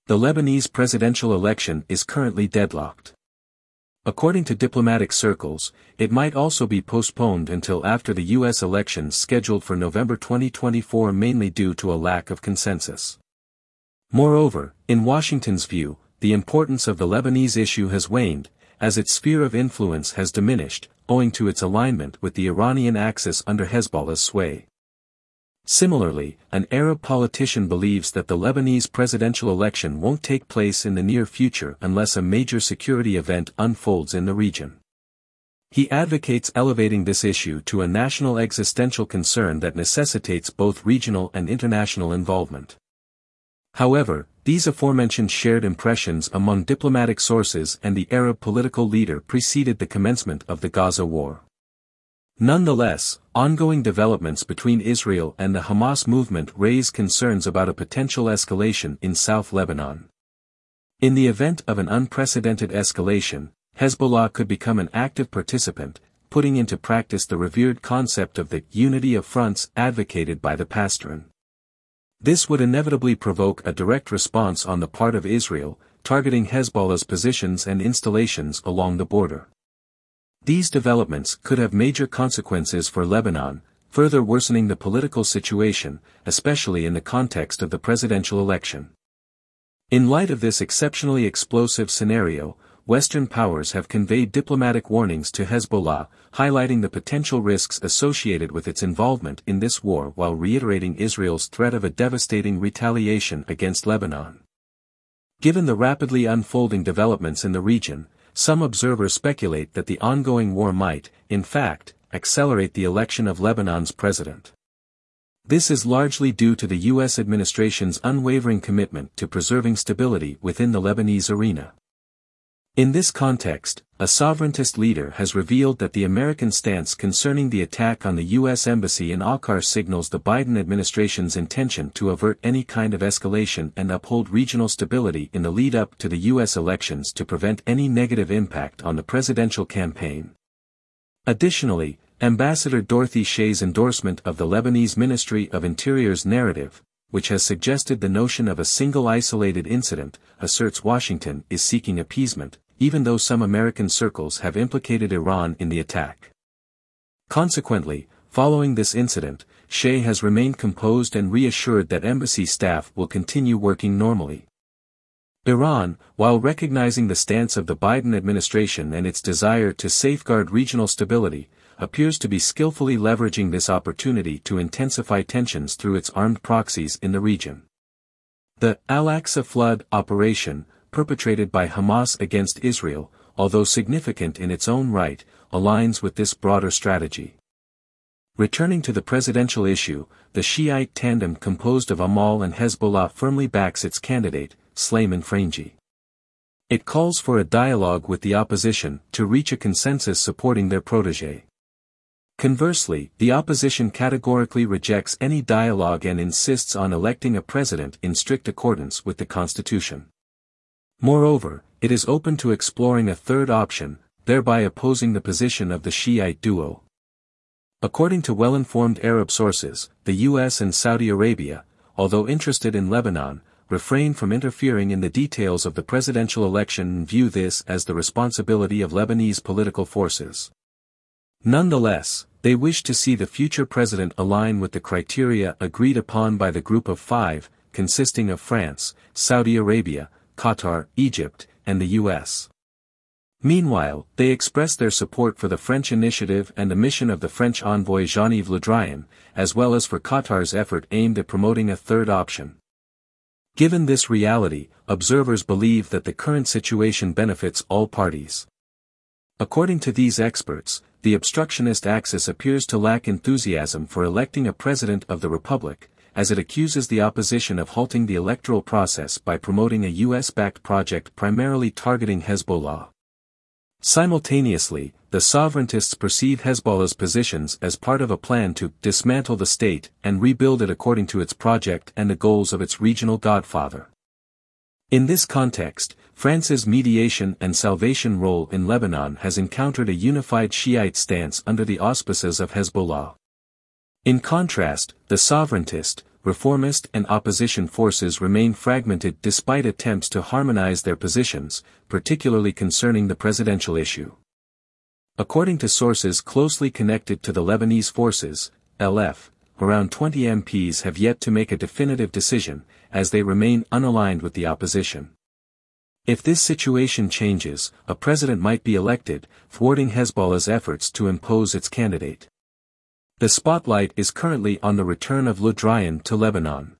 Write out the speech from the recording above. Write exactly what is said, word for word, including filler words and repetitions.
The Lebanese presidential election is currently deadlocked. According to diplomatic circles, it might also be postponed until after the U S elections scheduled for November twenty twenty-four, mainly due to a lack of consensus. Moreover, in Washington's view, the importance of the Lebanese issue has waned, as its sphere of influence has diminished, owing to its alignment with the Iranian axis under Hezbollah's sway. Similarly, an Arab politician believes that the Lebanese presidential election won't take place in the near future unless a major security event unfolds in the region. He advocates elevating this issue to a national existential concern that necessitates both regional and international involvement. However, these aforementioned shared impressions among diplomatic sources and the Arab political leader preceded the commencement of the Gaza war. Nonetheless, ongoing developments between Israel and the Hamas movement raise concerns about a potential escalation in South Lebanon. In the event of an unprecedented escalation, Hezbollah could become an active participant, putting into practice the revered concept of the unity of fronts advocated by the Pastorun. This would inevitably provoke a direct response on the part of Israel, targeting Hezbollah's positions and installations along the border. These developments could have major consequences for Lebanon, further worsening the political situation, especially in the context of the presidential election. In light of this exceptionally explosive scenario, Western powers have conveyed diplomatic warnings to Hezbollah, highlighting the potential risks associated with its involvement in this war while reiterating Israel's threat of a devastating retaliation against Lebanon. Given the rapidly unfolding developments in the region, some observers speculate that the ongoing war might, in fact, accelerate the election of Lebanon's president. This is largely due to the U S administration's unwavering commitment to preserving stability within the Lebanese arena. In this context, a sovereigntist leader has revealed that the American stance concerning the attack on the U S embassy in Ankara signals the Biden administration's intention to avert any kind of escalation and uphold regional stability in the lead-up to the U S elections to prevent any negative impact on the presidential campaign. Additionally, Ambassador Dorothy Shay's endorsement of the Lebanese Ministry of Interior's narrative, which has suggested the notion of a single isolated incident, asserts Washington is seeking appeasement, even though some American circles have implicated Iran in the attack. Consequently, following this incident, Shay has remained composed and reassured that embassy staff will continue working normally. Iran, while recognizing the stance of the Biden administration and its desire to safeguard regional stability, appears to be skillfully leveraging this opportunity to intensify tensions through its armed proxies in the region. The Al-Aqsa Flood operation, perpetrated by Hamas against Israel, although significant in its own right, aligns with this broader strategy. Returning to the presidential issue, the Shiite tandem composed of Amal and Hezbollah firmly backs its candidate, Slayman Frangi. It calls for a dialogue with the opposition to reach a consensus supporting their protégé. Conversely, the opposition categorically rejects any dialogue and insists on electing a president in strict accordance with the constitution. Moreover, it is open to exploring a third option, thereby opposing the position of the Shiite duo. According to well-informed Arab sources, the U S and Saudi Arabia, although interested in Lebanon, refrain from interfering in the details of the presidential election and view this as the responsibility of Lebanese political forces. Nonetheless, they wish to see the future president align with the criteria agreed upon by the Group of Five, consisting of France, Saudi Arabia, Qatar, Egypt, and the U S. Meanwhile, they express their support for the French initiative and the mission of the French envoy Jean-Yves Le Drian, as well as for Qatar's effort aimed at promoting a third option. Given this reality, observers believe that the current situation benefits all parties. According to these experts, the obstructionist axis appears to lack enthusiasm for electing a president of the Republic, as it accuses the opposition of halting the electoral process by promoting a U S-backed project primarily targeting Hezbollah. Simultaneously, the sovereigntists perceive Hezbollah's positions as part of a plan to dismantle the state and rebuild it according to its project and the goals of its regional godfather. In this context, France's mediation and salvation role in Lebanon has encountered a unified Shiite stance under the auspices of Hezbollah. In contrast, the sovereigntist, reformist and opposition forces remain fragmented despite attempts to harmonize their positions, particularly concerning the presidential issue. According to sources closely connected to the Lebanese Forces, L F, around twenty M Ps have yet to make a definitive decision, as they remain unaligned with the opposition. If this situation changes, a president might be elected, thwarting Hezbollah's efforts to impose its candidate. The spotlight is currently on the return of Le Drian to Lebanon.